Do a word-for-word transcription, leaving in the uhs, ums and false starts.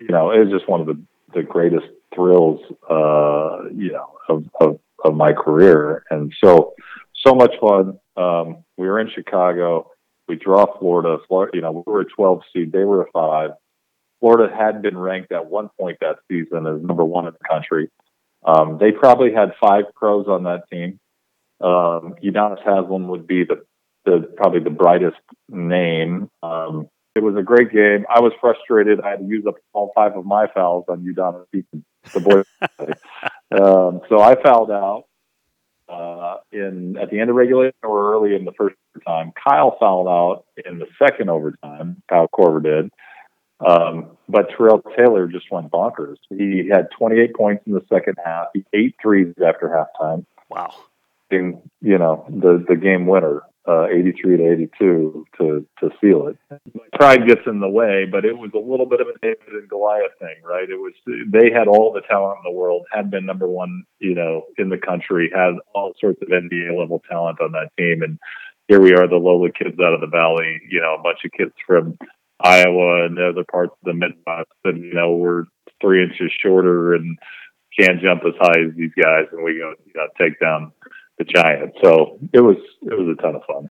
you know, it was just one of the, the greatest thrills, uh, you know, of, of, of my career. And so, so much fun. Um, we were in Chicago. We draw Florida. Florida, you know, we were a twelve seed. They were a five. Florida had been ranked at one point that season as number one in the country. Um, they probably had five pros on that team. Um, Udonis Haslem would be the, the probably the brightest name. Um, it was a great game. I was frustrated. I had to use up all five of my fouls on Udonis, the boy. um, so I fouled out uh, in at the end of regulation or early in the first overtime. Kyle fouled out in the second overtime. Kyle Korver did. Um, but Terrell Taylor just went bonkers. He had twenty-eight points in the second half. He ate threes after halftime. Wow. And, you know, the, the game winner, uh, eighty-three to eighty-two to, to seal it. Pride gets in the way, but it was a little bit of a David and Goliath thing, right? It was, they had all the talent in the world, had been number one, you know, in the country, had all sorts of N B A level talent on that team. And here we are, the lowly kids out of the Valley, you know, a bunch of kids from Iowa and other parts of the Midwest, and you know we're three inches shorter and can't jump as high as these guys, and we go, you know, take down the Giants. So it was it was a ton of fun.